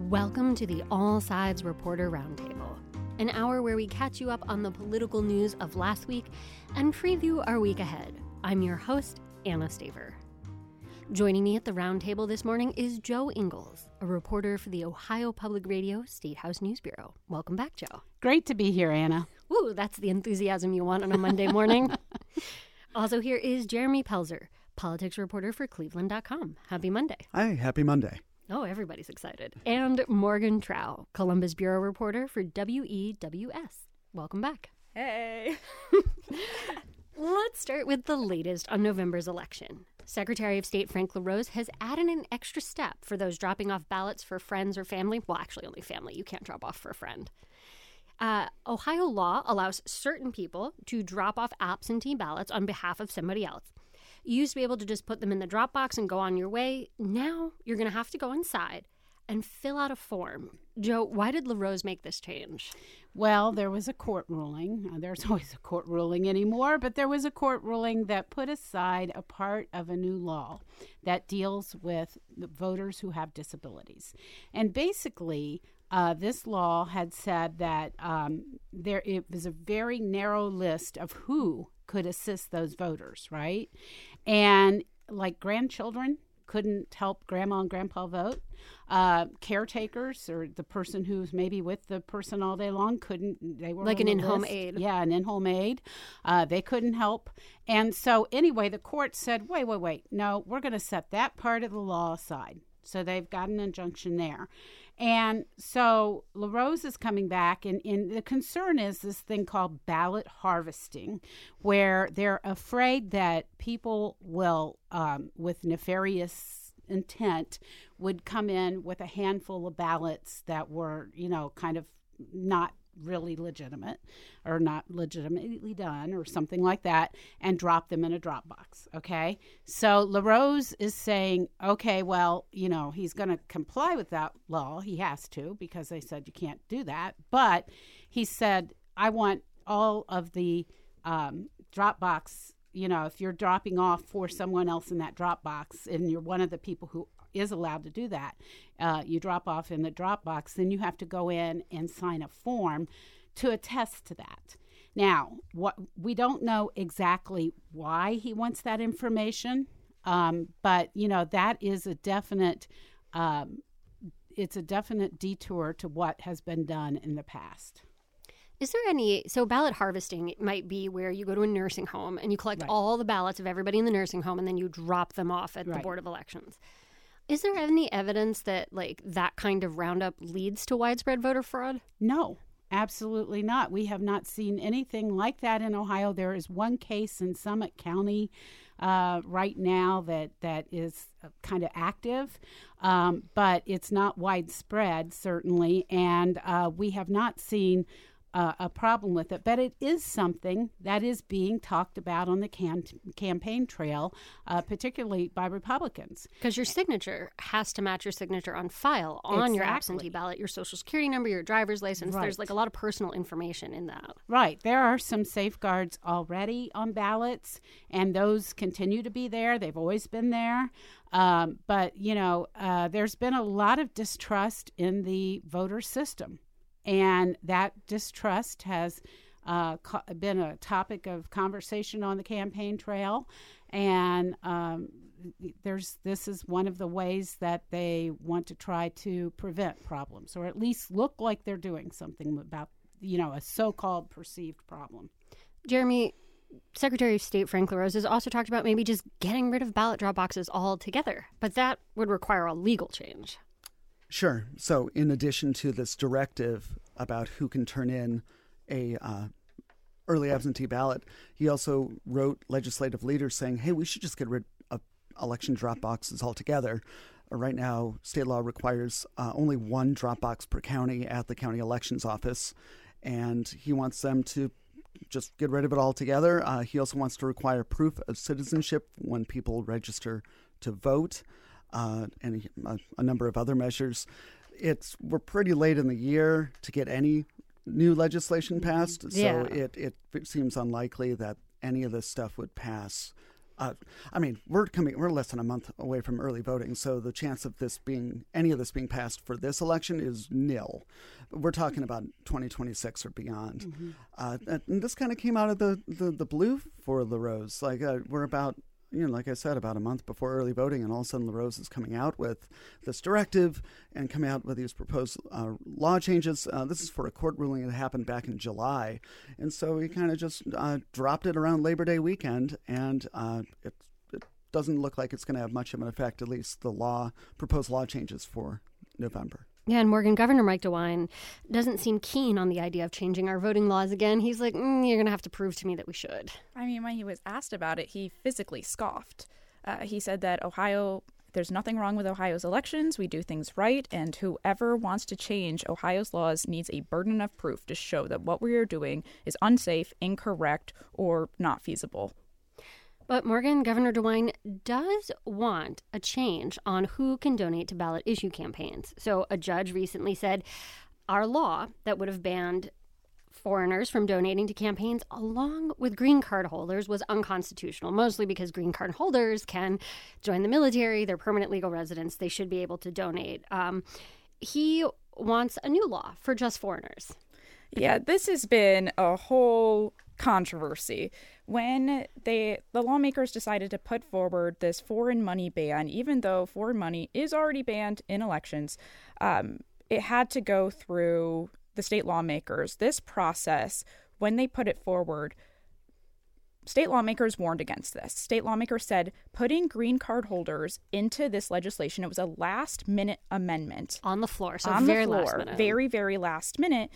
Welcome to the All Sides Reporter Roundtable, an hour where we catch you up on the political news of last week and preview our week ahead. I'm your host, Anna Staver. Joining me at the roundtable this morning is Joe Ingles, a reporter for the Ohio Public Radio State House News Bureau. Welcome back, Joe. Great to be here, Anna. Woo, that's the enthusiasm you want on a Monday morning. Also here is Jeremy Pelzer, politics reporter for Cleveland.com. Happy Monday. Hi, happy Monday. Oh, everybody's excited. And Morgan Trow, Columbus Bureau reporter for WEWS. Welcome back. Hey. Let's start with the latest on November's election. Secretary of State Frank LaRose has added an extra step for those dropping off ballots for friends or family. Well, actually, only family. You can't drop off for a friend. Ohio law allows certain people to drop off absentee ballots on behalf of somebody else. You used to be able to just put them in the drop box and go on your way. Now you're going to have to go inside and fill out a form. Joe, why did LaRose make this change? Well, there was a court ruling. There's always a court ruling anymore, but there was a court ruling that put aside a part of a new law that deals with voters who have disabilities. And basically, this law had said that it was a very narrow list of who could assist those voters, right? And like grandchildren couldn't help grandma and grandpa vote. Caretakers or the person who's maybe with the person all day long couldn't. They were like an in-home aide. Yeah, an in-home aide. They couldn't help. And so anyway, the court said, wait. No, we're going to set that part of the law aside. So they've got an injunction there. And so LaRose is coming back, and the concern is this thing called ballot harvesting, where they're afraid that people will, with nefarious intent, would come in with a handful of ballots that were, kind of not really legitimate or not legitimately done or something like that, and drop them in a drop box. Okay. So LaRose is saying, okay, well, he's going to comply with that law. He has to, because they said you can't do that. But he said, I want all of the drop box, if you're dropping off for someone else in that drop box and you're one of the people who is allowed to do that, you drop off in the drop box, then you have to go in and sign a form to attest to that. Now, we don't know exactly why he wants that information, but that is a definite it's a definite detour to what has been done in the past. Is there so ballot harvesting might be where you go to a nursing home and you collect all the ballots of everybody in the nursing home and then you drop them off at the Board of Elections. Is there any evidence that that kind of roundup leads to widespread voter fraud? No, absolutely not. We have not seen anything like that in Ohio. There is one case in Summit County right now that is kind of active, but it's not widespread, certainly, and we have not seen a problem with it, but it is something that is being talked about on the campaign trail, particularly by Republicans. Because your signature has to match your signature on file on your absentee ballot, your social security number, your driver's license. Right. There's a lot of personal information in that. Right. There are some safeguards already on ballots, and those continue to be there. They've always been there. But, there's been a lot of distrust in the voter system. And that distrust has been a topic of conversation on the campaign trail. And this is one of the ways that they want to try to prevent problems, or at least look like they're doing something about, a so-called perceived problem. Jeremy, Secretary of State Frank LaRose has also talked about maybe just getting rid of ballot drop boxes altogether. But that would require a legal change. Sure. So in addition to this directive about who can turn in a early absentee ballot, he also wrote legislative leaders saying, hey, we should just get rid of election drop boxes altogether. Right now, state law requires only one drop box per county at the county elections office, and he wants them to just get rid of it altogether. He also wants to require proof of citizenship when people register to vote. And a number of other measures. We're pretty late in the year to get any new legislation passed, so it seems unlikely that any of this stuff would pass I mean, we're less than a month away from early voting, so the chance of any of this being passed for this election is nil. We're talking about 2026 or beyond. And this kind of came out of the blue for LaRose. Like we're about, like I said, about a month before early voting, and all of a sudden LaRose is coming out with this directive and coming out with these proposed law changes. This is for a court ruling that happened back in July. And so he kind of just dropped it around Labor Day weekend, and it doesn't look like it's going to have much of an effect, at least the proposed law changes for November. Yeah, and Governor Mike DeWine doesn't seem keen on the idea of changing our voting laws again. He's like, you're going to have to prove to me that we should. I mean, when he was asked about it, he physically scoffed. He said that there's nothing wrong with Ohio's elections. We do things right, and whoever wants to change Ohio's laws needs a burden of proof to show that what we are doing is unsafe, incorrect, or not feasible. But Governor DeWine does want a change on who can donate to ballot issue campaigns. So a judge recently said our law that would have banned foreigners from donating to campaigns along with green card holders was unconstitutional, mostly because green card holders can join the military, they're permanent legal residents, they should be able to donate. He wants a new law for just foreigners. Yeah, this has been a whole controversy. When the lawmakers decided to put forward this foreign money ban, even though foreign money is already banned in elections, it had to go through the state lawmakers. This process, when they put it forward, state lawmakers warned against this. State lawmakers said putting green card holders into this legislation, it was a last-minute amendment. On the floor, so on very the floor, last minute. Very, very last minute.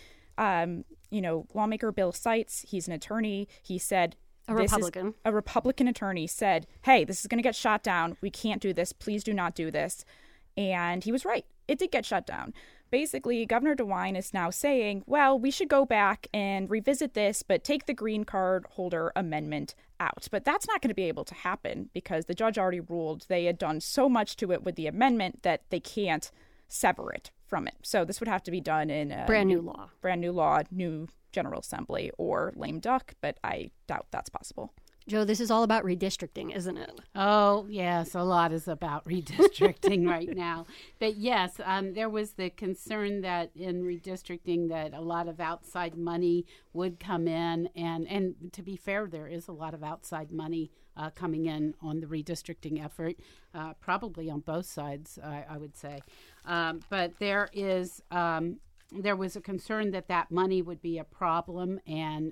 Lawmaker Bill Seitz, he's an attorney, he said, a Republican attorney said, hey, this is going to get shot down. We can't do this. Please do not do this. And he was right. It did get shut down. Basically, Governor DeWine is now saying, well, we should go back and revisit this, but take the green card holder amendment out. But that's not going to be able to happen because the judge already ruled they had done so much to it with the amendment that they can't sever it from it. So this would have to be done in a brand new law, new General Assembly or lame duck, but I doubt that's possible. Joe, this is all about redistricting, isn't it? Oh, yes, a lot is about redistricting right now. But yes, there was the concern that in redistricting that a lot of outside money would come in. And to be fair, there is a lot of outside money coming in on the redistricting effort, probably on both sides, I would say. But there was a concern that money would be a problem and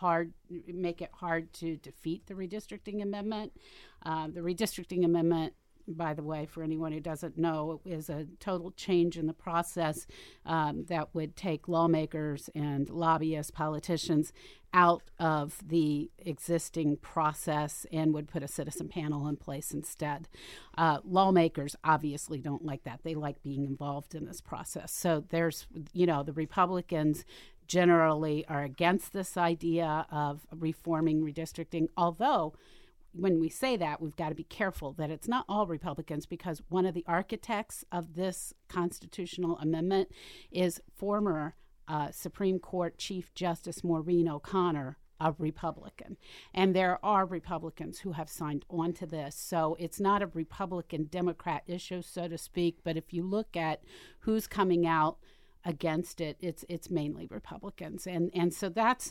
make it hard to defeat the redistricting amendment. The redistricting amendment, by the way, for anyone who doesn't know, is a total change in the process that would take lawmakers and lobbyists, politicians out of the existing process and would put a citizen panel in place instead. Lawmakers obviously don't like that. They like being involved in this process. So there's, the Republicans generally are against this idea of reforming redistricting, although when we say that, we've got to be careful that it's not all Republicans, because one of the architects of this constitutional amendment is former Supreme Court Chief Justice Maureen O'Connor, a Republican. And there are Republicans who have signed on to this. So it's not a Republican-Democrat issue, so to speak. But if you look at who's coming out against it, it's mainly Republicans. And so that's,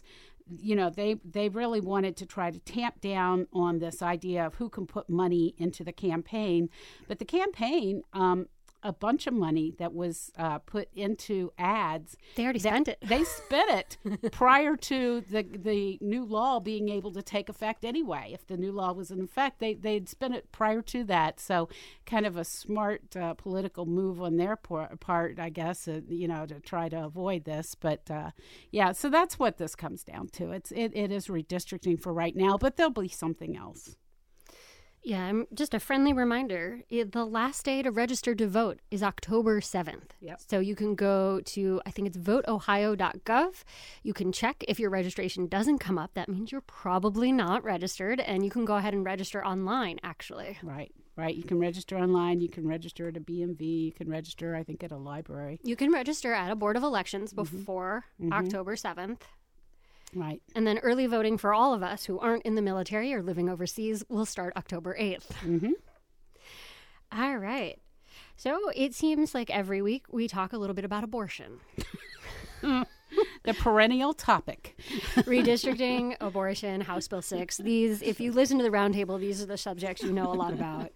they really wanted to try to tamp down on this idea of who can put money into the campaign. But the campaign, a bunch of money that was put into ads. They already spent it. They spent it prior to the new law being able to take effect anyway. If the new law was in effect, they'd spent it prior to that. So kind of a smart political move on their part, I guess, to try to avoid this. But so that's what this comes down to. It is redistricting for right now, but there'll be something else. Yeah, just a friendly reminder, the last day to register to vote is October 7th. Yep. So you can go to, I think it's voteohio.gov. You can check if your registration doesn't come up. That means you're probably not registered, and you can go ahead and register online, actually. Right. You can register online. You can register at a BMV. You can register, I think, at a library. You can register at a Board of Elections before October 7th. Right. And then early voting for all of us who aren't in the military or living overseas will start October 8th. Mm-hmm. All right. So it seems like every week we talk a little bit about abortion. The perennial topic. Redistricting, abortion, House Bill 6. These, if you listen to the roundtable, these are the subjects you know a lot about.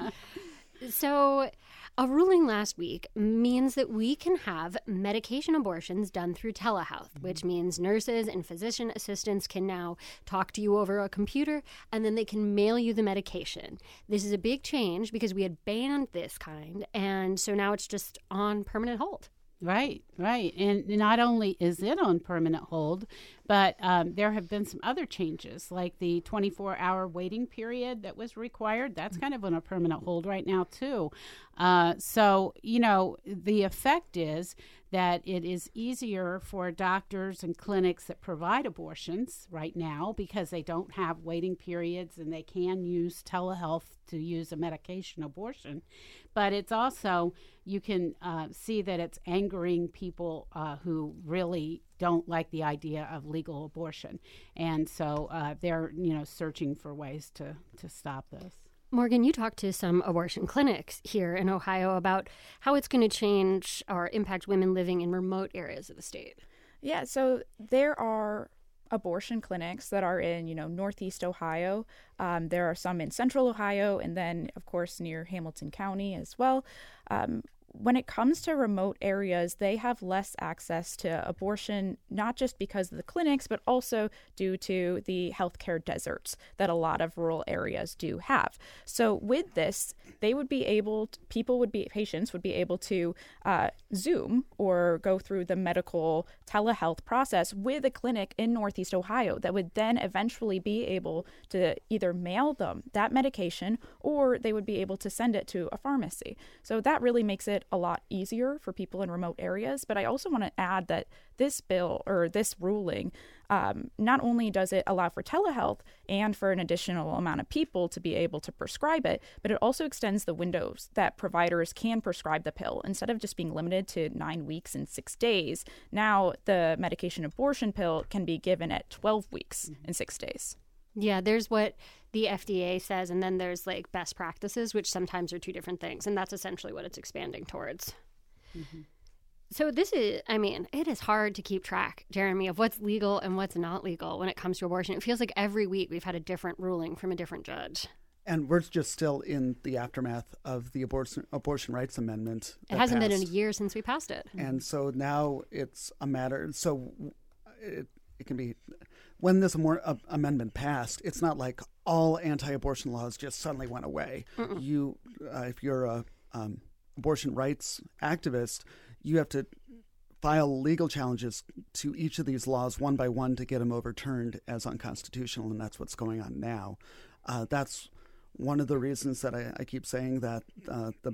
So a ruling last week means that we can have medication abortions done through telehealth, which means nurses and physician assistants can now talk to you over a computer, and then they can mail you the medication. This is a big change because we had banned this kind, and so now it's just on permanent hold. Right. And not only is it on permanent hold, but there have been some other changes, like the 24-hour waiting period that was required. That's kind of on a permanent hold right now, too. So, the effect is that it is easier for doctors and clinics that provide abortions right now because they don't have waiting periods and they can use telehealth to use a medication abortion. But it's also, you can see that it's angering people who really don't like the idea of legal abortion. And so they're, searching for ways to stop this. Morgan, you talked to some abortion clinics here in Ohio about how it's going to change or impact women living in remote areas of the state. Yeah, so there are abortion clinics that are in, Northeast Ohio. There are some in Central Ohio, and then, of course, near Hamilton County as well. When it comes to remote areas, they have less access to abortion, not just because of the clinics, but also due to the healthcare deserts that a lot of rural areas do have. So with this, patients would be able to Zoom or go through the medical telehealth process with a clinic in Northeast Ohio that would then eventually be able to either mail them that medication or they would be able to send it to a pharmacy. So that really makes it a lot easier for people in remote areas. But I also want to add that this bill or this ruling, not only does it allow for telehealth and for an additional amount of people to be able to prescribe it, but it also extends the windows that providers can prescribe the pill. Instead of just being limited to 9 weeks and 6 days, now the medication abortion pill can be given at 12 weeks and 6 days. Yeah, there's what the FDA says, and then there's like best practices, which sometimes are two different things, and that's essentially what it's expanding towards. Mm-hmm. So this is, it is hard to keep track, Jeremy, of what's legal and what's not legal when it comes to abortion. It feels like every week we've had a different ruling from a different judge. And we're just still in the aftermath of the abortion rights amendment. It hasn't been in a year since we passed it. And so now it's a matter, so it can be, when this amendment passed, it's not like all anti-abortion laws just suddenly went away. You, if you're a abortion rights activist, you have to file legal challenges to each of these laws one by one to get them overturned as unconstitutional, and that's what's going on now. That's one of the reasons that I keep saying that the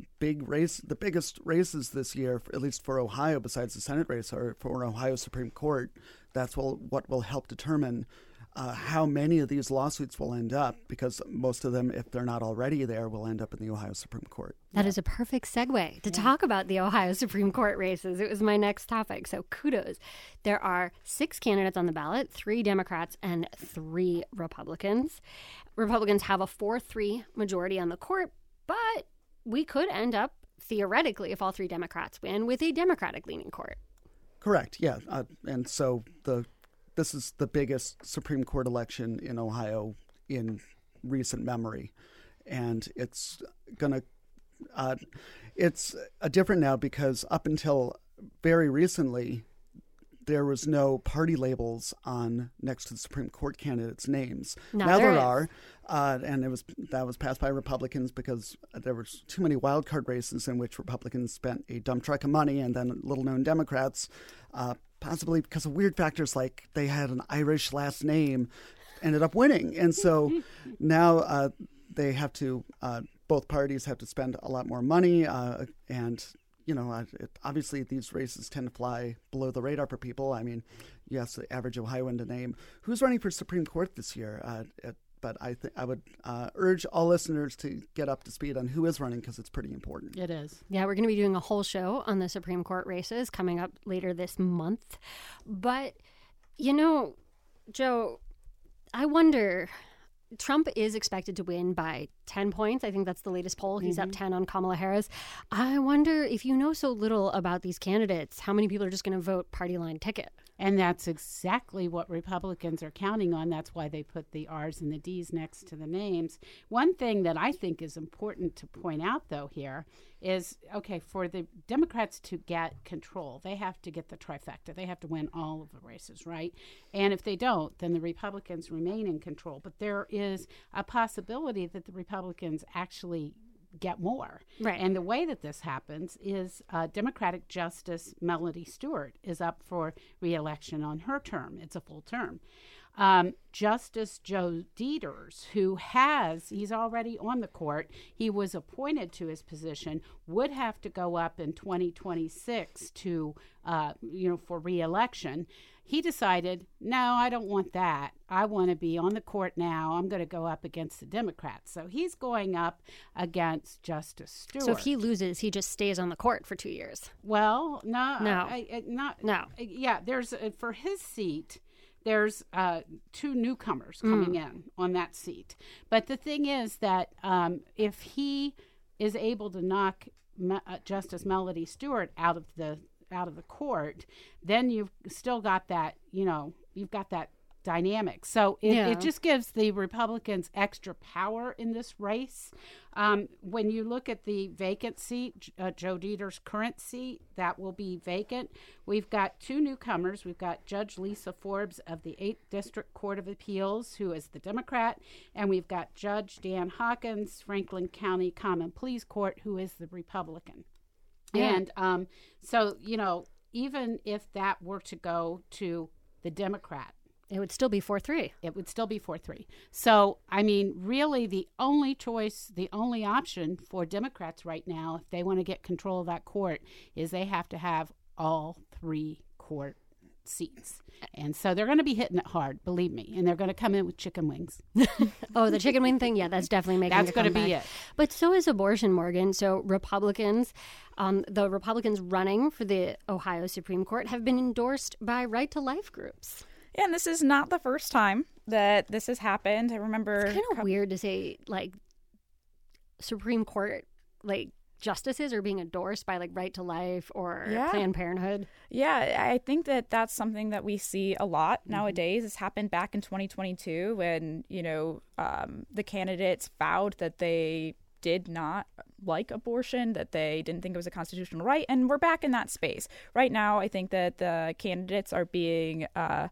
biggest races this year, at least for Ohio, besides the Senate race, are for Ohio Supreme Court. That's what will help determine how many of these lawsuits will end up, because most of them, if they're not already there, will end up in the Ohio Supreme Court. That is a perfect segue to talk about the Ohio Supreme Court races. It was my next topic, so kudos. There are 6 candidates on the ballot, 3 Democrats and 3 Republicans. Republicans have a 4-3 majority on the court, but we could end up, theoretically, if all 3 Democrats win, with a Democratic-leaning court. Correct, yeah. And so this is the biggest Supreme Court election in Ohio in recent memory. And it's different now because up until very recently, there was no party labels on next to the Supreme Court candidates' names. Now there are, and that was passed by Republicans because there was too many wild card races in which Republicans spent a dump truck of money, and then little-known Democrats, possibly because of weird factors like they had an Irish last name, ended up winning. And so now they have to, both parties have to spend a lot more money, and obviously these races tend to fly below the radar for people. You ask the average Ohioan to name who's running for Supreme Court this year. But I would urge all listeners to get up to speed on who is running because it's pretty important. It is. Yeah, we're going to be doing a whole show on the Supreme Court races coming up later this month. But, Joe, I wonder, Trump is expected to win by 10 points. I think that's the latest poll. He's up 10 on Kamala Harris. I wonder, if you know so little about these candidates, how many people are just going to vote party line ticket? And that's exactly what Republicans are counting on. That's why they put the R's and the D's next to the names. One thing that I think is important to point out, though, here is, okay, for the Democrats to get control, they have to get the trifecta. They have to win all of the races, right? And if they don't, then the Republicans remain in control. But there is a possibility that the Republicans actually get more. Right. And the way that this happens is Democratic Justice Melody Stewart is up for re-election on her term. It's a full term. Justice Joe Deters, he's already on the court, he was appointed to his position, would have to go up in 2026 to, for re-election. He decided, no, I don't want that. I want to be on the court now. I'm going to go up against the Democrats. So he's going up against Justice Stewart. So if he loses, he just stays on the court for 2 years. Well, no. No. Yeah, there's for his seat, there's two newcomers coming in on that seat. But the thing is that if he is able to knock Justice Melody Stewart out of the court, then you've still got that, you've got that dynamic. So it just gives the Republicans extra power in this race. When you look at the vacant seat, Joe Deters' current seat, that will be vacant. We've got two newcomers. We've got Judge Lisa Forbes of the 8th District Court of Appeals, who is the Democrat, and we've got Judge Dan Hawkins, Franklin County Common Pleas Court, who is the Republican. Yeah. And so, even if that were to go to the Democrat, it would still be 4-3. It would still be 4-3. So, I mean, really the only choice, the only option for Democrats right now, if they want to get control of that court, is they have to have all 3 court seats. And so they're going to be hitting it hard, believe me. And they're going to come in with chicken wings. Oh, the chicken wing thing? Yeah, that's definitely making That's going to be it. But so is abortion, Morgan. So Republicans, the Republicans running for the Ohio Supreme Court have been endorsed by Right to Life groups. Yeah, and this is not the first time that this has happened. I remember... It's kind of weird to say, Supreme Court, justices are being endorsed by Right to Life or Planned Parenthood. Yeah, I think that that's something that we see a lot nowadays. This happened back in 2022 when, the candidates vowed that they did not like abortion, that they didn't think it was a constitutional right, and we're back in that space. Right now, I think that the candidates are being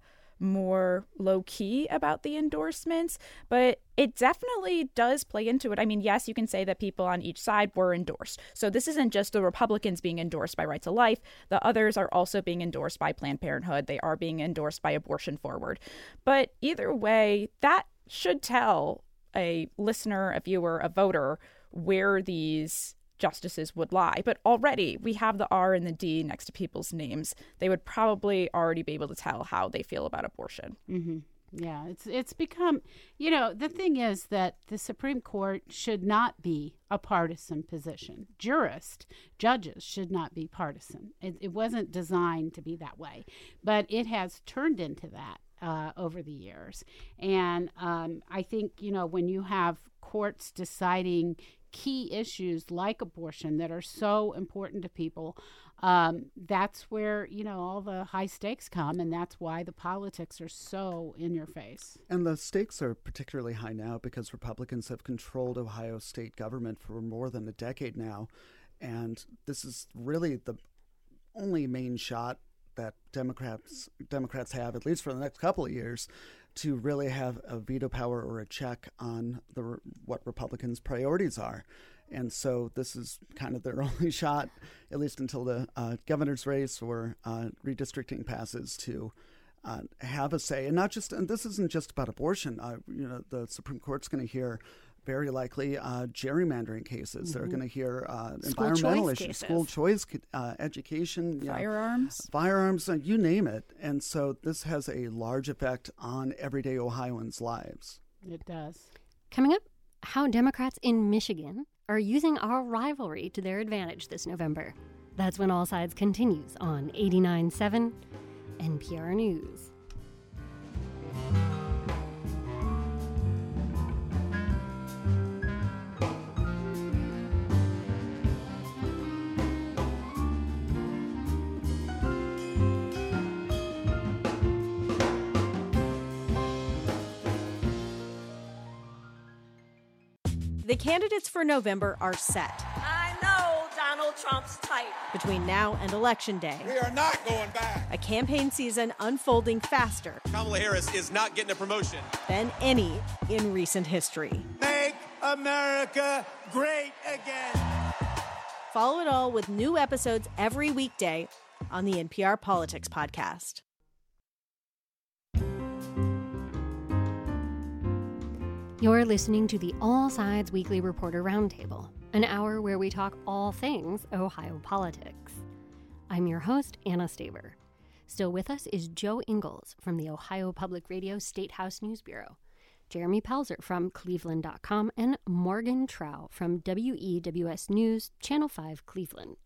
more low-key about the endorsements, but it definitely does play into it. I mean, yes, you can say that people on each side were endorsed. So this isn't just the Republicans being endorsed by Right to Life. The others are also being endorsed by Planned Parenthood. They are being endorsed by Abortion Forward. But either way, that should tell a listener, a viewer, a voter where these justices would lie. But already we have the R and the D next to people's names. They would probably already be able to tell how they feel about abortion. Mm-hmm. Yeah, it's become, the thing is that the Supreme Court should not be a partisan position. Judges should not be partisan. It wasn't designed to be that way, but it has turned into that over the years. And I think, when you have courts deciding key issues like abortion that are so important to people, that's where, all the high stakes come, and that's why the politics are so in your face. And the stakes are particularly high now because Republicans have controlled Ohio state government for more than a decade now, and this is really the only main shot that Democrats have, at least for the next couple of years, to really have a veto power or a check on what Republicans' priorities are. And so this is kind of their only shot, at least until the governor's race or redistricting passes, to have a say. And this isn't just about abortion. The Supreme Court's going to hear very likely gerrymandering cases. They're going to hear environmental issues, school choice, education, firearms, you name it. And so this has a large effect on everyday Ohioans' lives. It does. Coming up, how Democrats in Michigan are using our rivalry to their advantage this November. That's when All Sides continues on 89.7 NPR News. The candidates for November are set. I know Donald Trump's type. Between now and Election Day, we are not going back. A campaign season unfolding faster. Kamala Harris is not getting a promotion than any in recent history. Make America great again. Follow it all with new episodes every weekday on the NPR Politics Podcast. You're listening to the All Sides Weekly Reporter Roundtable, an hour where we talk all things Ohio politics. I'm your host, Anna Staver. Still with us is Joe Ingles from the Ohio Public Radio State House News Bureau, Jeremy Pelzer from Cleveland.com, and Morgan Trow from WEWS News, Channel 5, Cleveland.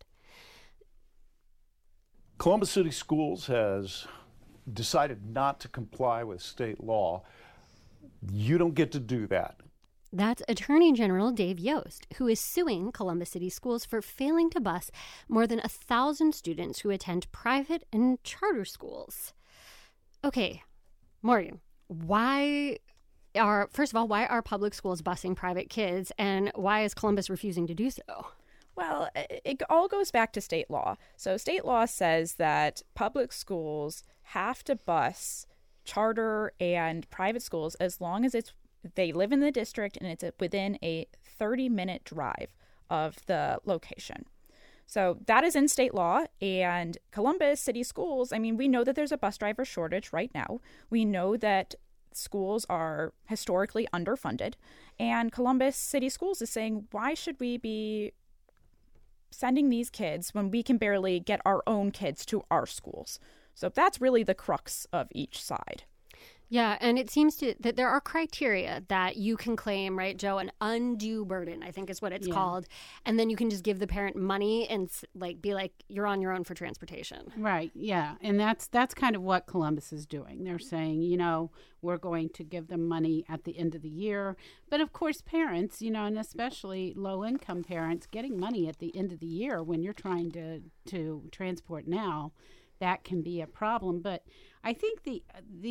Columbus City Schools has decided not to comply with state law. You don't get to do that. That's Attorney General Dave Yost, who is suing Columbus City Schools for failing to bus more than 1,000 students who attend private and charter schools. Okay, Morgan, first of all, why are public schools busing private kids, and why is Columbus refusing to do so? Well, it all goes back to state law. So state law says that public schools have to bus charter and private schools as long as they live in the district and it's within a 30-minute drive of the location. So that is in state law. And Columbus City Schools, I mean, we know that there's a bus driver shortage right now. We know that schools are historically underfunded. And Columbus City Schools is saying, why should we be sending these kids when we can barely get our own kids to our schools? So that's really the crux of each side. Yeah, and it seems that there are criteria that you can claim, right, Joe, an undue burden, I think is what it's called. And then you can just give the parent money and be like, you're on your own for transportation. Right, yeah. And that's kind of what Columbus is doing. They're saying, we're going to give them money at the end of the year. But of course, parents, and especially low-income parents, getting money at the end of the year when you're trying to transport now, that can be a problem. But I think the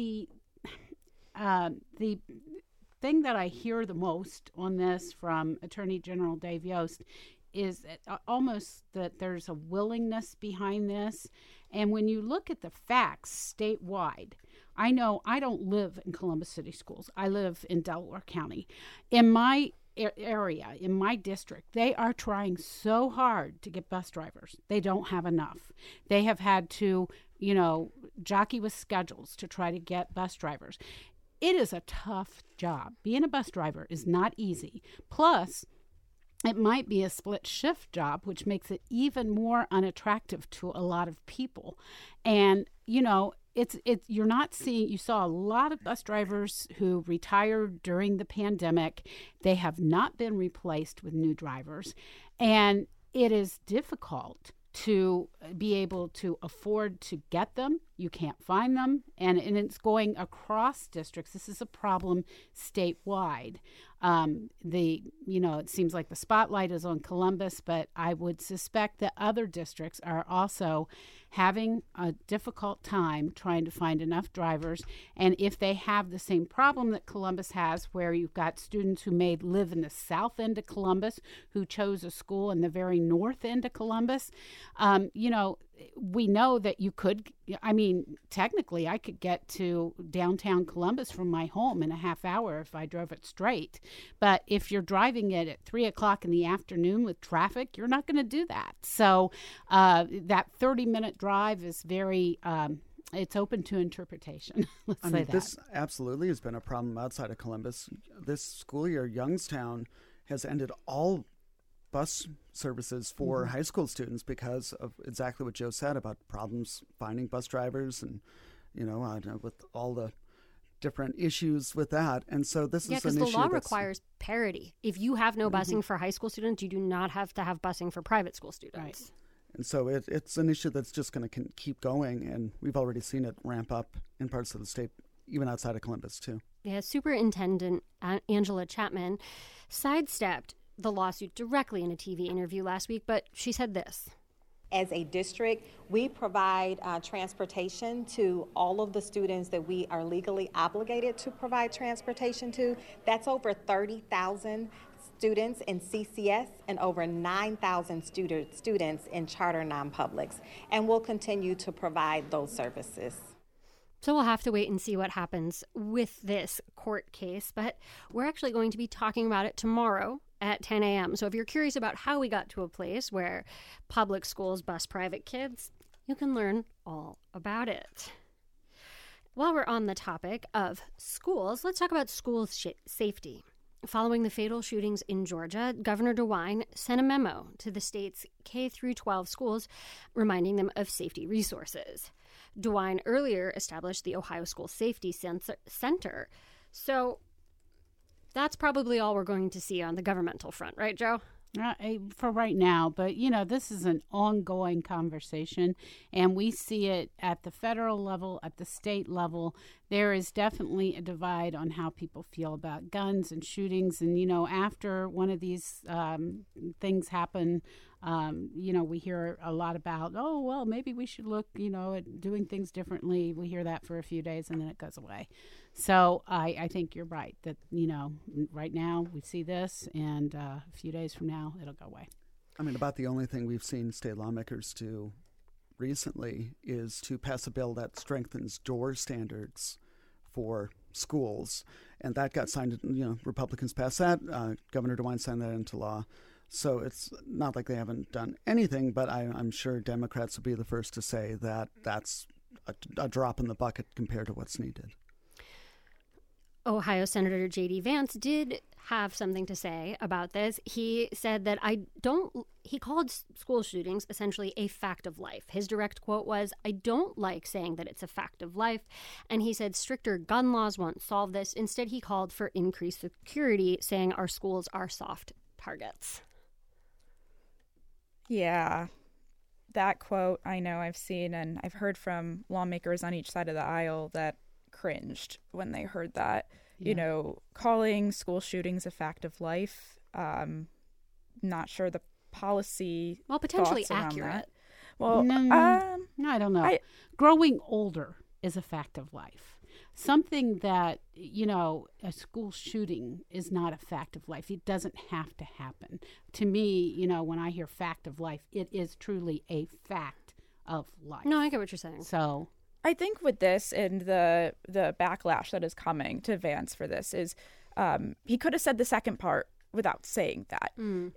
thing that I hear the most on this from Attorney General Dave Yost is almost that there's a willingness behind this. And when you look at the facts statewide, I know I don't live in Columbus City Schools. I live in Delaware County. In my area, in my district, they are trying so hard to get bus drivers. They don't have enough. They have had to, jockey with schedules to try to get bus drivers. It is a tough job. Being a bus driver is not easy. Plus, it might be a split shift job, which makes it even more unattractive to a lot of people. And, you're not seeing, you saw a lot of bus drivers who retired during the pandemic. They have not been replaced with new drivers. And it is difficult to be able to afford to get them. You can't find them. And it's going across districts. This is a problem statewide. It seems like the spotlight is on Columbus, but I would suspect that other districts are also having a difficult time trying to find enough drivers. And if they have the same problem that Columbus has, where you've got students who may live in the south end of Columbus who chose a school in the very north end of Columbus, we know that you could, technically I could get to downtown Columbus from my home in a half hour if I drove it straight. But if you're driving it at 3 o'clock in the afternoon with traffic, you're not going to do that. So that 30-minute drive is very, it's open to interpretation. Let's say that. This absolutely has been a problem outside of Columbus. This school year, Youngstown has ended all bus services for high school students because of exactly what Joe said about problems finding bus drivers and, with all the different issues with that. And so this is an issue. Yeah, because the law requires parity. If you have no busing for high school students, you do not have to have busing for private school students. Right. And so it's an issue that's just going to keep going. And we've already seen it ramp up in parts of the state, even outside of Columbus, too. Yeah, Superintendent Angela Chapman sidestepped the lawsuit directly in a TV interview last week, but she said this. As a district, we provide transportation to all of the students that we are legally obligated to provide transportation to. That's over 30,000 students in CCS and over 9,000 students in charter non-publics, and we'll continue to provide those services. So we'll have to wait and see what happens with this court case, but we're actually going to be talking about it tomorrow at 10 a.m. So if you're curious about how we got to a place where public schools bus private kids, you can learn all about it. While we're on the topic of schools, let's talk about school safety. Following the fatal shootings in Georgia, Governor DeWine sent a memo to the state's K-12 schools reminding them of safety resources. DeWine earlier established the Ohio School Safety Center. So that's probably all we're going to see on the governmental front, right, Joe? For right now, but this is an ongoing conversation, and we see it at the federal level, at the state level. There is definitely a divide on how people feel about guns and shootings, and after one of these things happen, we hear a lot about, oh, well, maybe we should look, at doing things differently. We hear that for a few days, and then it goes away. So I think you're right that, right now we see this, and a few days from now it'll go away. I mean, about the only thing we've seen state lawmakers do recently is to pass a bill that strengthens door standards for schools. And that got signed, Republicans passed that. Governor DeWine signed that into law. So it's not like they haven't done anything, but I'm sure Democrats will be the first to say that that's a drop in the bucket compared to what's needed. Ohio Senator J.D. Vance did have something to say about this. He said that he called school shootings essentially a fact of life. His direct quote was, "I don't like saying that it's a fact of life." And he said stricter gun laws won't solve this. Instead, he called for increased security, saying our schools are soft targets. Yeah, that quote I know I've seen, and I've heard from lawmakers on each side of the aisle that cringed when they heard that. Yeah. Calling school shootings a fact of life. Not sure the policy. Well, potentially accurate. Well, I don't know. Growing older is a fact of life. Something that, a school shooting is not a fact of life. It doesn't have to happen. To me, when I hear fact of life, it is truly a fact of life. No, I get what you're saying. So I think with this and the backlash that is coming to Vance for this is he could have said the second part without saying that.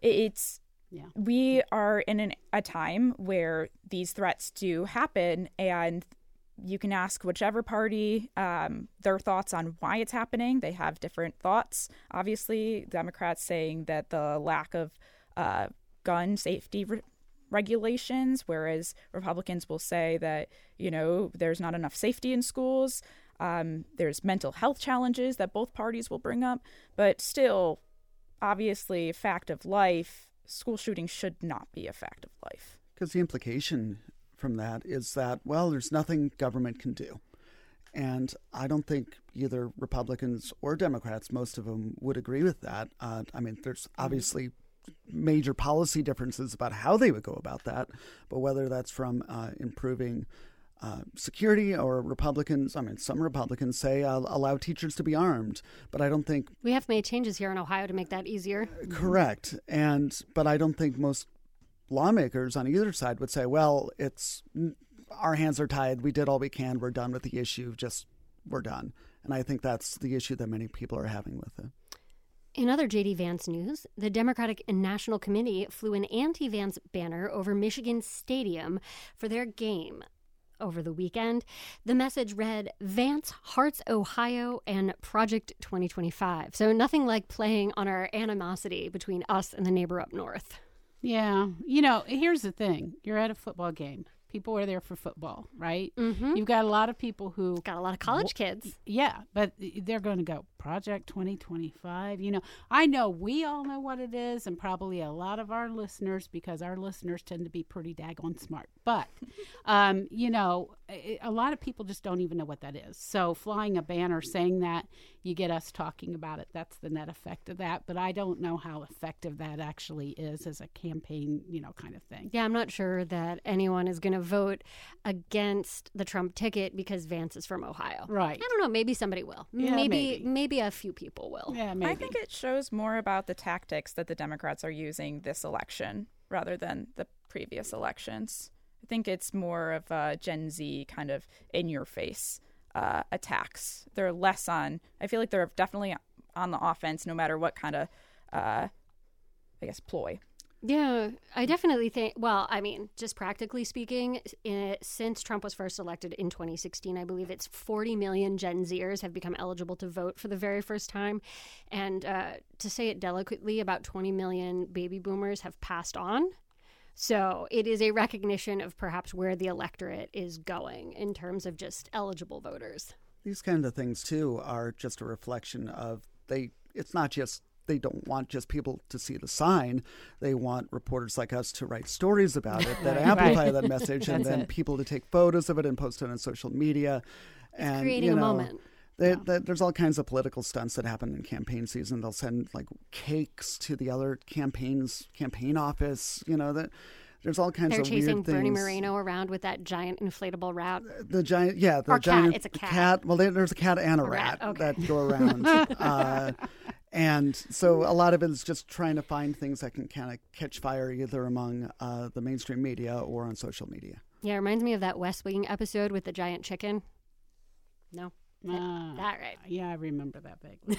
We are in a time where these threats do happen, and you can ask whichever party their thoughts on why it's happening. They have different thoughts. Obviously, Democrats saying that the lack of gun safety regulations, whereas Republicans will say that, there's not enough safety in schools. There's mental health challenges that both parties will bring up. But still, obviously, a fact of life, school shootings should not be a fact of life. Because the implication from that is that, well, there's nothing government can do. And I don't think either Republicans or Democrats, most of them, would agree with that. There's obviously major policy differences about how they would go about that, but whether that's from improving security or Republicans, some Republicans say allow teachers to be armed, but I don't think... We have made changes here in Ohio to make that easier. Correct. But I don't think most lawmakers on either side would say, well, our hands are tied. We did all we can. We're done with the issue. We're done. And I think that's the issue that many people are having with it. In other J.D. Vance news, the Democratic National Committee flew an anti-Vance banner over Michigan Stadium for their game over the weekend. The message read, "Vance Hearts Ohio and Project 2025. So nothing like playing on our animosity between us and the neighbor up north. Yeah. Here's the thing. You're at a football game. People are there for football, right? Mm-hmm. You've got a lot of people who... Got a lot of college kids. Yeah, but they're going to go, Project 2025. I know we all know what it is, and probably a lot of our listeners, because our listeners tend to be pretty daggone smart. But, a lot of people just don't even know what that is. So flying a banner saying that, you get us talking about it. That's the net effect of that. But I don't know how effective that actually is as a campaign, kind of thing. Yeah, I'm not sure that anyone is going to vote against the Trump ticket because Vance is from Ohio. Right. I don't know. Maybe somebody will. Yeah, maybe a few people will. Yeah, maybe. I think it shows more about the tactics that the Democrats are using this election rather than the previous elections. I think it's more of a Gen Z kind of in-your-face attacks. They're less on. I feel like they're definitely on the offense, no matter what kind of, ploy. Yeah, I definitely think, well, I mean, just practically speaking, since Trump was first elected in 2016, I believe it's 40 million Gen Zers have become eligible to vote for the very first time. And to say it delicately, about 20 million baby boomers have passed on. So it is a recognition of perhaps where the electorate is going in terms of just eligible voters. These kind of things, too, are just a reflection of it's not just they don't want just people to see the sign. They want reporters like us to write stories about it that amplify that message, and then people to take photos of it and post it on social media. It's creating a moment. There's all kinds of political stunts that happen in campaign season. They'll send like cakes to the other campaign office. There's all kinds of weird things. They're chasing Bernie Moreno around with that giant inflatable rat. The giant, yeah, the or giant cat. It's a cat. Well, there's a cat and a rat that go around. And so a lot of it is just trying to find things that can kind of catch fire either among the mainstream media or on social media. Yeah, it reminds me of that West Wing episode with the giant chicken. No? That right. Yeah, I remember that vaguely.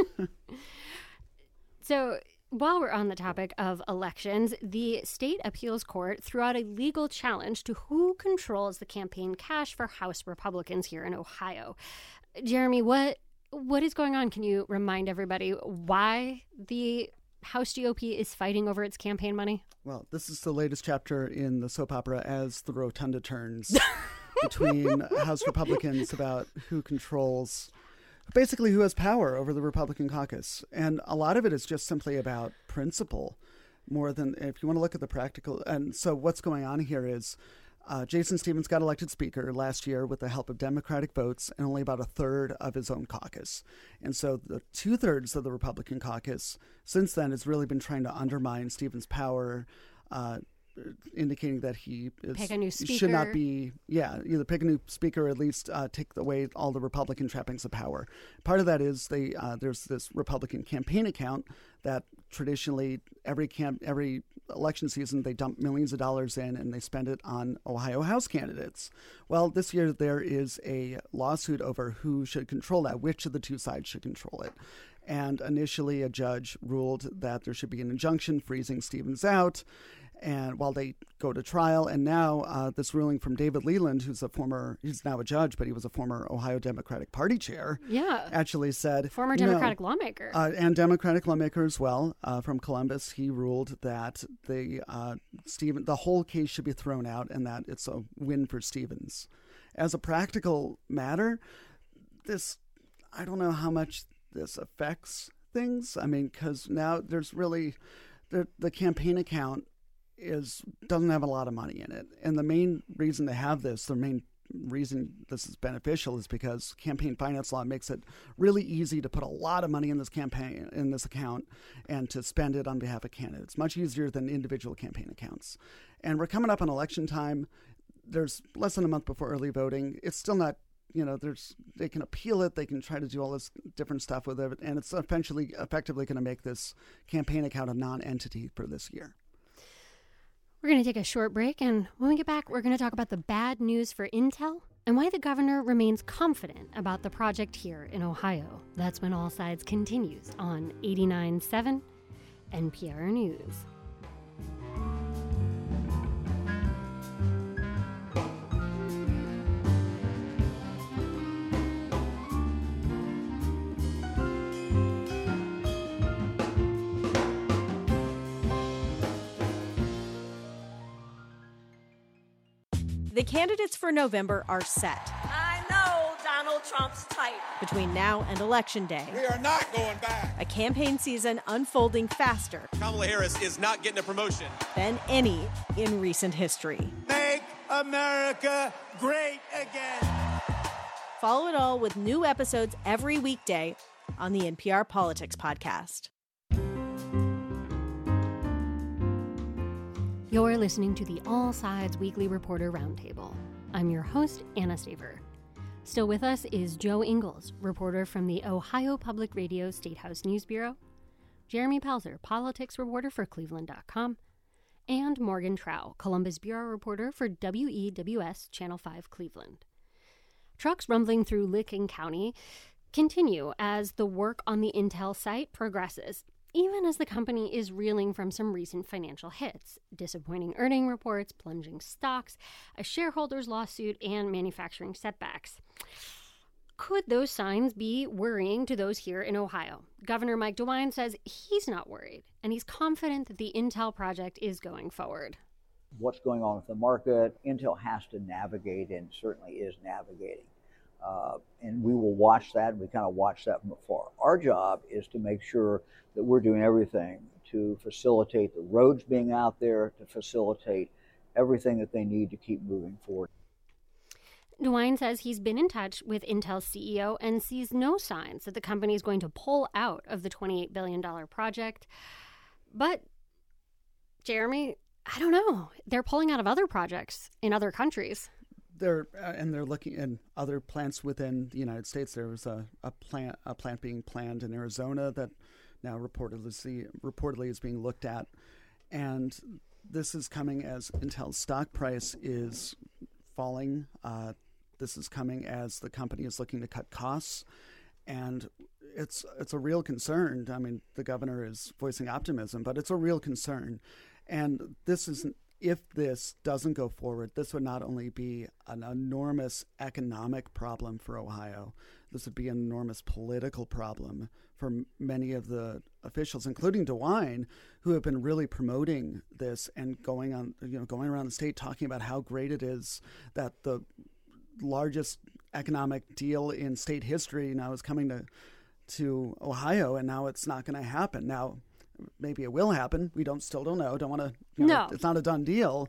So while we're on the topic of elections, the state appeals court threw out a legal challenge to who controls the campaign cash for House Republicans here in Ohio. Jeremy, what is going on? Can you remind everybody why the House GOP is fighting over its campaign money? Well, this is the latest chapter in the soap opera As the Rotunda Turns between House Republicans about who controls, basically who has power over the Republican caucus. And a lot of it is just simply about principle more than if you want to look at the practical. And so what's going on here is Jason Stephens got elected speaker last year with the help of Democratic votes and only about a third of his own caucus. And so the 2/3 of the Republican caucus since then has really been trying to undermine Stephens' power, indicating that he should not be, either pick a new speaker or at least take away all the Republican trappings of power. Part of that is there's this Republican campaign account that traditionally every election season they dump millions of dollars in and they spend it on Ohio House candidates. Well, this year there is a lawsuit over who should control that, which of the two sides should control it. And initially a judge ruled that there should be an injunction freezing Stephens out, and while they go to trial, and now this ruling from David Leland, he's now a judge, but he was a former Ohio Democratic Party chair, actually said... Former Democratic lawmaker. And Democratic lawmaker as well, from Columbus. He ruled that the whole case should be thrown out and that it's a win for Stephens. As a practical matter, I don't know how much this affects things. I mean, because now there's really... The campaign account doesn't have a lot of money in it. And the main reason they have this, the main reason this is beneficial is because campaign finance law makes it really easy to put a lot of money in this account and to spend it on behalf of candidates. Much easier than individual campaign accounts. And we're coming up on election time. There's less than a month before early voting. It's still not, they can appeal it. They can try to do all this different stuff with it. And it's effectively going to make this campaign account a non-entity for this year. We're going to take a short break, and when we get back, we're going to talk about the bad news for Intel and why the governor remains confident about the project here in Ohio. That's when All Sides continues on 89.7 NPR News. The candidates for November are set. I know Donald Trump's type. Between now and Election Day, We are not going back. a campaign season unfolding faster Kamala Harris is not getting a promotion. than any in recent history. Make America great again. Follow it all with new episodes every weekday on the NPR Politics Podcast. You're listening to the All Sides Weekly Reporter Roundtable. I'm your host, Anna Staver. Still with us is Joe Ingles, reporter from the Ohio Public Radio Statehouse News Bureau, Jeremy Palzer, politics reporter for Cleveland.com, and Morgan Trow, Columbus Bureau reporter for WEWS Channel 5 Cleveland. Trucks rumbling through Licking County continue as the work on the Intel site progresses, even as the company is reeling from some recent financial hits, disappointing earning reports, plunging stocks, a shareholders' lawsuit, and manufacturing setbacks. Could those signs be worrying to those here in Ohio? Governor Mike DeWine says he's not worried, and he's confident that the Intel project is going forward. What's going on with the market, Intel has to navigate, and certainly is navigating. And we will watch that. We kind of watch that from afar. Our job is to make sure that we're doing everything to facilitate the roads being out there, to facilitate everything that they need to keep moving forward. DeWine says he's been in touch with Intel's CEO and sees no signs that the company is going to pull out of the $28 billion project. But, Jeremy, I don't know. They're pulling out of other projects in other countries. They're looking in other plants within the United States. There was a plant being planned in Arizona that now reportedly is being looked at, and this is coming as Intel's stock price is falling. This is coming as the company is looking to cut costs, and it's a real concern. I mean, the governor is voicing optimism, but it's a real concern, and if this doesn't go forward, this would not only be an enormous economic problem for Ohio, this would be an enormous political problem for many of the officials, including DeWine, who have been really promoting this and going around the state talking about how great it is that the largest economic deal in state history now is coming to Ohio, and now it's not going to happen. Now, maybe it will happen. We still don't know. Don't want to. No, it's not a done deal.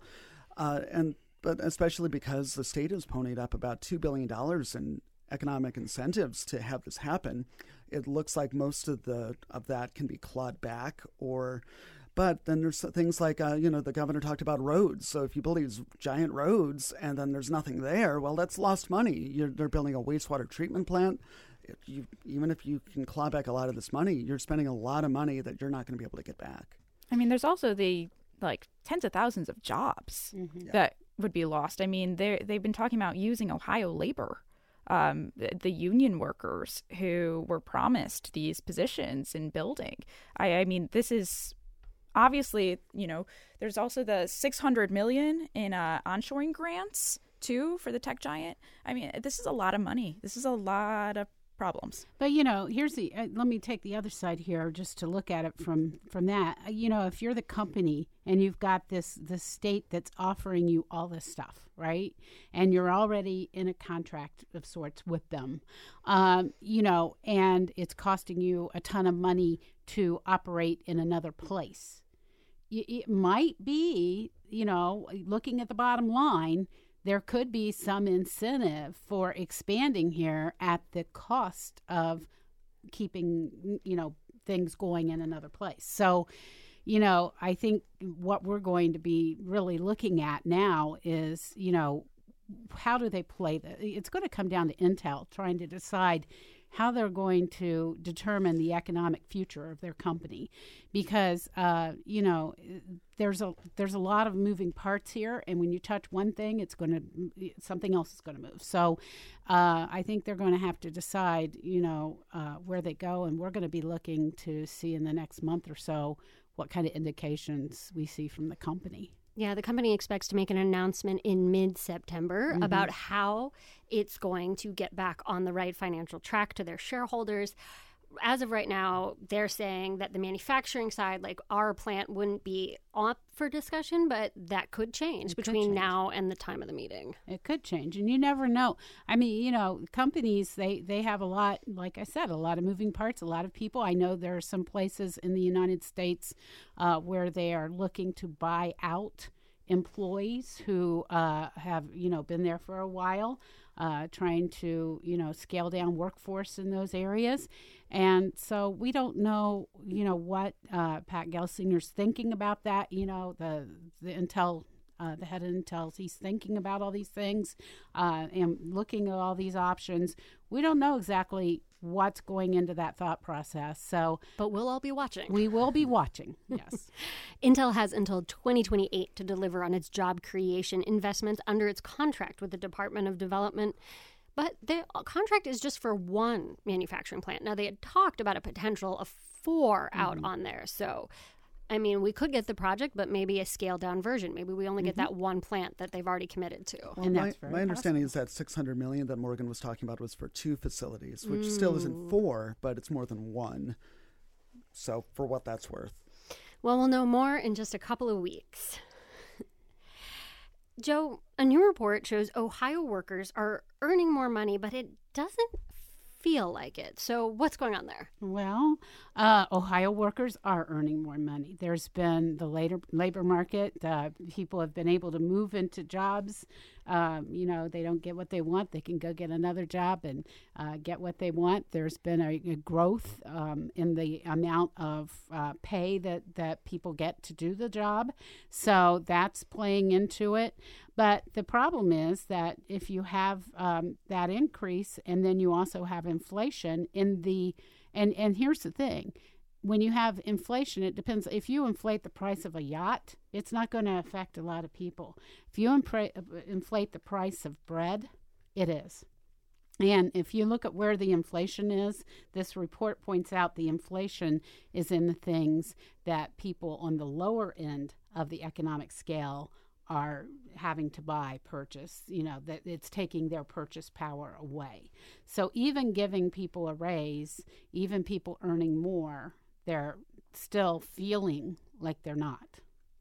But especially because the state has ponied up about $2 billion in economic incentives to have this happen. It looks like most of that can be clawed back, but then there's things like the governor talked about roads. So if you build these giant roads and then there's nothing there, well, that's lost money. They're building a wastewater treatment plant. Even if you can claw back a lot of this money, you're spending a lot of money that you're not going to be able to get back. I mean, there's also the tens of thousands of jobs that would be lost. I mean, they've been talking about using Ohio labor, the union workers who were promised these positions in building. I mean, this is obviously, there's also the $600 million in onshoring grants too for the tech giant. I mean, this is a lot of money. This is a lot of problems. But here's let me take the other side here just to look at it from that. If you're the company and you've got this state that's offering you all this stuff, right, and you're already in a contract of sorts with them, and it's costing you a ton of money to operate in another place, it might be, looking at the bottom line, there could be some incentive for expanding here at the cost of keeping, things going in another place. So, I think what we're going to be really looking at now is, how do they play that? It's going to come down to Intel trying to decide how they're going to determine the economic future of their company, because there's a lot of moving parts here, and when you touch one thing, something else is going to move. So I think they're going to have to decide where they go, and we're going to be looking to see in the next month or so what kind of indications we see from the company. Yeah, the company expects to make an announcement in mid-September about how it's going to get back on the right financial track to their shareholders. As of right now, they're saying that the manufacturing side, like our plant, wouldn't be up for discussion, but that could change between now and the time of the meeting. It could change, and you never know. I mean, companies, they have a lot, like I said, a lot of moving parts, a lot of people. I know there are some places in the United States where they are looking to buy out employees who have, been there for a while, trying to, scale down workforce in those areas. And so we don't know, what Pat Gelsinger's thinking about that, the Intel. The head of Intel, he's thinking about all these things and looking at all these options. We don't know exactly what's going into that thought process. But we'll all be watching. We will be watching, yes. Intel has until 2028 to deliver on its job creation investment under its contract with the Department of Development. But the contract is just for one manufacturing plant. Now, they had talked about a potential of 4 out on there. So, I mean, we could get the project, but maybe a scaled-down version. Maybe we only get that one plant that they've already committed to. Well, my understanding is that $600 million that Morgan was talking about was for 2 facilities, which still isn't 4, but it's more than 1. So, for what that's worth. Well, we'll know more in just a couple of weeks. Joe, a new report shows Ohio workers are earning more money, but it doesn't feel like it. So what's going on there? Well, Ohio workers are earning more money. There's been the labor market. People have been able to move into jobs. They don't get what they want. They can go get another job and get what they want. There's been a growth in the amount of pay that people get to do the job. So that's playing into it. But the problem is that if you have that increase and then you also have inflation and here's the thing. When you have inflation, it depends. If you inflate the price of a yacht, it's not going to affect a lot of people. If you inflate the price of bread, it is. And if you look at where the inflation is, this report points out the inflation is in the things that people on the lower end of the economic scale are having to purchase, that it's taking their purchase power away. So even giving people a raise, even people earning more, they're still feeling like they're not.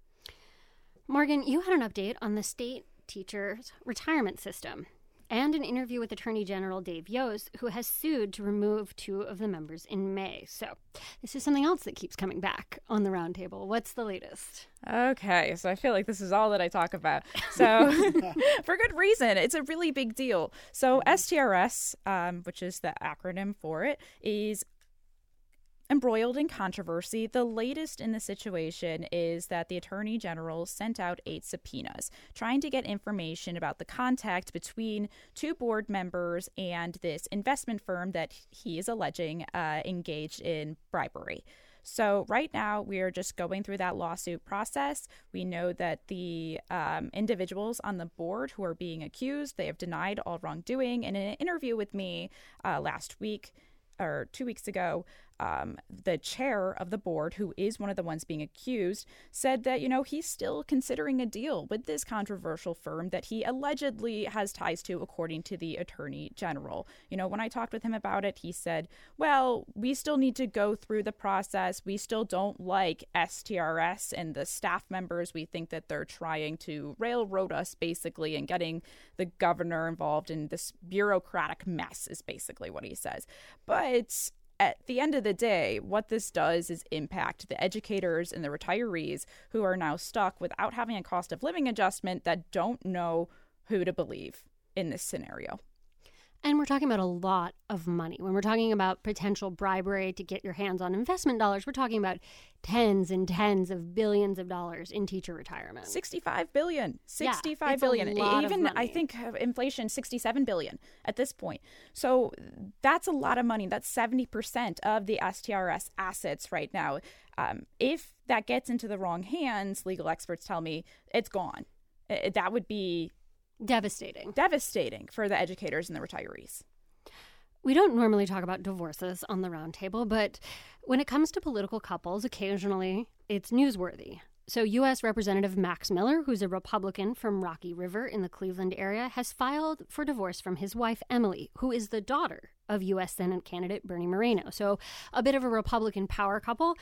Morgan, you had an update on the state teachers' retirement system and an interview with Attorney General Dave Yost, who has sued to remove 2 of the members in May. So this is something else that keeps coming back on the roundtable. What's the latest? Okay, so I feel like this is all that I talk about. So for good reason. It's a really big deal. So STRS, which is the acronym for it, is embroiled in controversy. The latest in the situation is that the Attorney General sent out 8 subpoenas trying to get information about the contact between 2 board members and this investment firm that he is alleging engaged in bribery. So right now, we are just going through that lawsuit process. We know that the individuals on the board who are being accused, they have denied all wrongdoing. And in an interview with me last week, or 2 weeks ago, the chair of the board, who is one of the ones being accused, said that, he's still considering a deal with this controversial firm that he allegedly has ties to, according to the Attorney General. When I talked with him about it, he said, well, we still need to go through the process. We still don't like STRS and the staff members. We think that they're trying to railroad us, basically, and getting the governor involved in this bureaucratic mess is basically what he says. But at the end of the day, what this does is impact the educators and the retirees who are now stuck without having a cost of living adjustment that don't know who to believe in this scenario. And we're talking about a lot of money. When we're talking about potential bribery to get your hands on investment dollars, we're talking about tens and tens of billions of dollars in teacher retirement. $65 billion. $65 billion. Even, I think, inflation, $67 billion at this point. So that's a lot of money. That's 70% of the STRS assets right now. If that gets into the wrong hands, legal experts tell me it's gone. That would be devastating for the educators and the retirees. We don't normally talk about divorces on the roundtable, but when it comes to political couples, occasionally it's newsworthy. So U.S. Representative Max Miller, who's a Republican from Rocky River in the Cleveland area, has filed for divorce from his wife, Emily, who is the daughter of U.S. Senate candidate Bernie Moreno. So a bit of a Republican power couple.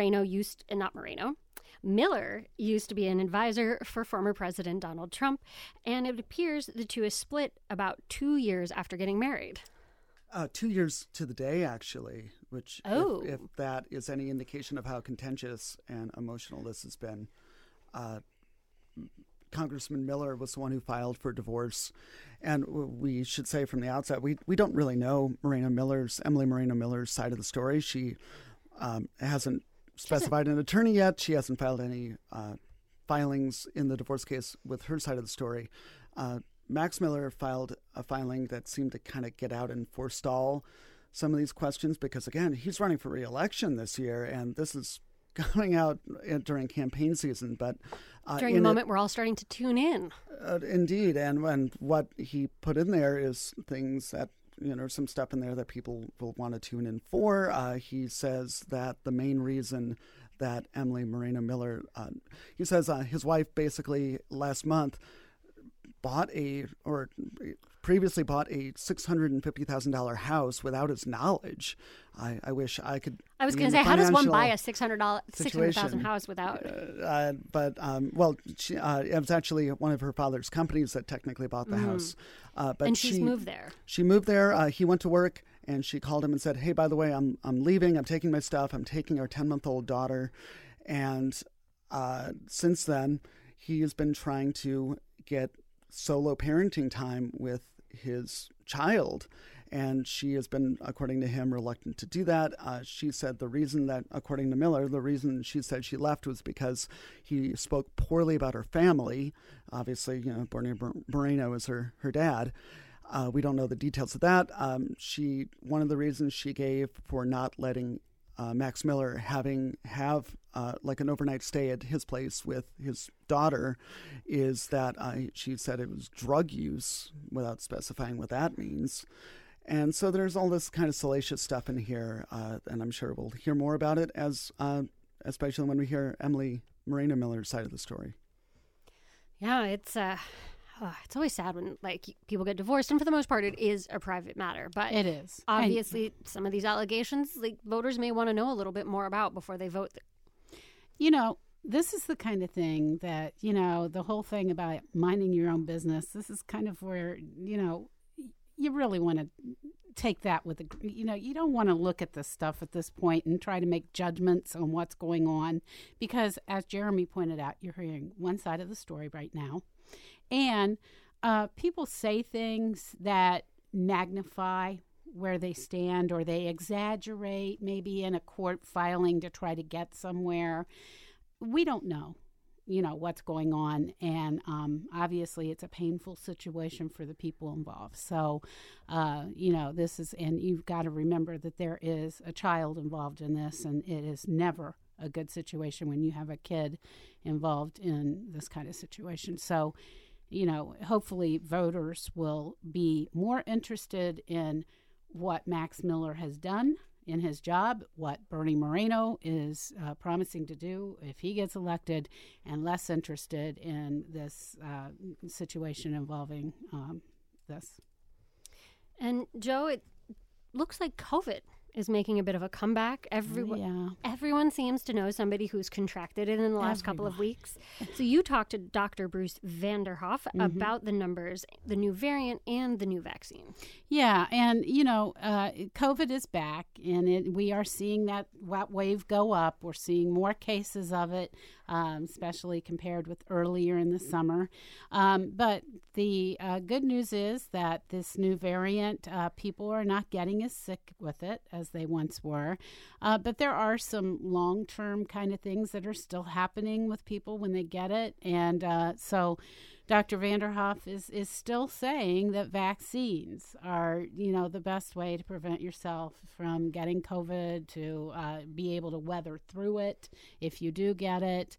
Miller used to be an advisor for former President Donald Trump, and it appears the two is split about 2 years after getting married. 2 years to the day, actually, which, if that is any indication of how contentious and emotional this has been, Congressman Miller was the one who filed for divorce. And we should say from the outset, we don't really know Emily Moreno Miller's side of the story. She hasn't specified an attorney yet. She hasn't filed any filings in the divorce case with her side of the story. Max Miller filed a filing that seemed to kind of get out and forestall some of these questions because, again, he's running for re-election this year, and this is coming out during campaign season. But during the moment we're all starting to tune in. Indeed, and what he put in there is things that, some stuff in there that people will want to tune in for. He says that the main reason that Emily Moreno Miller, he says his wife basically last month previously bought a $650,000 house without his knowledge. I wish I could. I was going to say, how does one buy a $600,000 house without? It was actually one of her father's companies that technically bought the house. And she's moved there. She moved there. He went to work, and she called him and said, "Hey, by the way, I'm leaving. I'm taking my stuff. I'm taking our 10-month-old daughter." And since then, he has been trying to get solo parenting time with his child, and she has been, according to him, reluctant to do that. She said according to Miller, the reason she said she left was because he spoke poorly about her family. Obviously, Bernie Moreno is her dad. We don't know the details of that. One of the reasons she gave for not letting Max Miller have like an overnight stay at his place with his daughter is that she said it was drug use, without specifying what that means. And so there's all this kind of salacious stuff in here, and I'm sure we'll hear more about it especially when we hear Emily Moreno Miller's side of the story. Yeah, it's always sad when people get divorced, and for the most part, it is a private matter. But it is obviously some of these allegations, voters may want to know a little bit more about before they vote. This is the kind of thing that the whole thing about minding your own business. This is kind of where you really want to take that with you don't want to look at this stuff at this point and try to make judgments on what's going on, because as Jeremy pointed out, you're hearing one side of the story right now. And people say things that magnify where they stand, or they exaggerate maybe in a court filing to try to get somewhere. We don't know, what's going on. And obviously it's a painful situation for the people involved. So, this is, and you've got to remember that there is a child involved in this, and it is never a good situation when you have a kid involved in this kind of situation. So, hopefully voters will be more interested in what Max Miller has done in his job, what Bernie Moreno is promising to do if he gets elected, and less interested in this situation involving this. And Joe, it looks like COVID is making a bit of a comeback. Everyone seems to know somebody who's contracted it in the last couple of weeks. So you talked to Dr. Bruce Vanderhoff about the numbers, the new variant, and the new vaccine. Yeah, and COVID is back, and we are seeing that wave go up. We're seeing more cases of it, especially compared with earlier in the summer. But the good news is that this new variant, people are not getting as sick with it as they once were. But there are some long-term kind of things that are still happening with people when they get it. And so Dr. Vanderhoff is still saying that vaccines are, the best way to prevent yourself from getting COVID, to be able to weather through it if you do get it.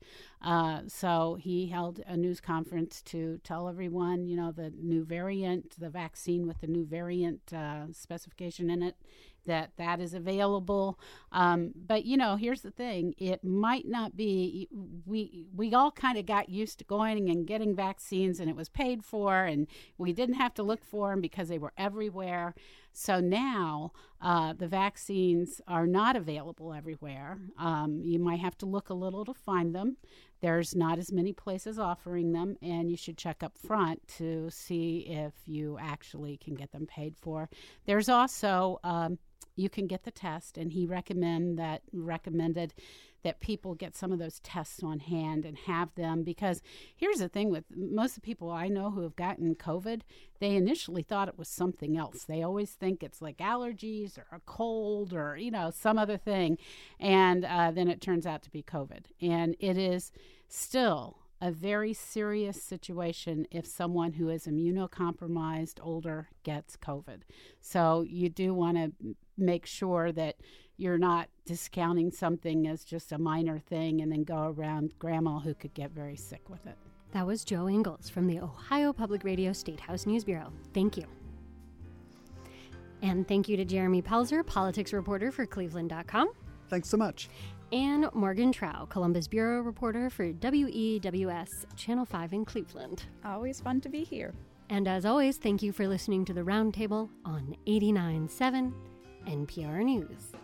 So he held a news conference to tell everyone, the new variant, the vaccine with the new variant specification in it, that is available. But, here's the thing. It might not be, we all kind of got used to going and getting vaccines, and it was paid for, and we didn't have to look for them because they were everywhere. So now the vaccines are not available everywhere. You might have to look a little to find them. There's not as many places offering them, and you should check up front to see if you actually can get them paid for. There's also you can get the test, and he recommended that people get some of those tests on hand and have them, because here's the thing with most of the people I know who have gotten COVID, they initially thought it was something else. They always think it's like allergies or a cold or, some other thing, and then it turns out to be COVID. And it is still a very serious situation if someone who is immunocompromised, older, gets COVID. So you do want to make sure that you're not discounting something as just a minor thing and then go around grandma who could get very sick with it. That was Jo Ingles from the Ohio Public Radio Statehouse News Bureau. Thank you. And thank you to Jeremy Pelzer, politics reporter for Cleveland.com. Thanks so much. And Morgan Trow, Columbus Bureau reporter for WEWS Channel 5 in Cleveland. Always fun to be here. And as always, thank you for listening to The Roundtable on 89.7 NPR News.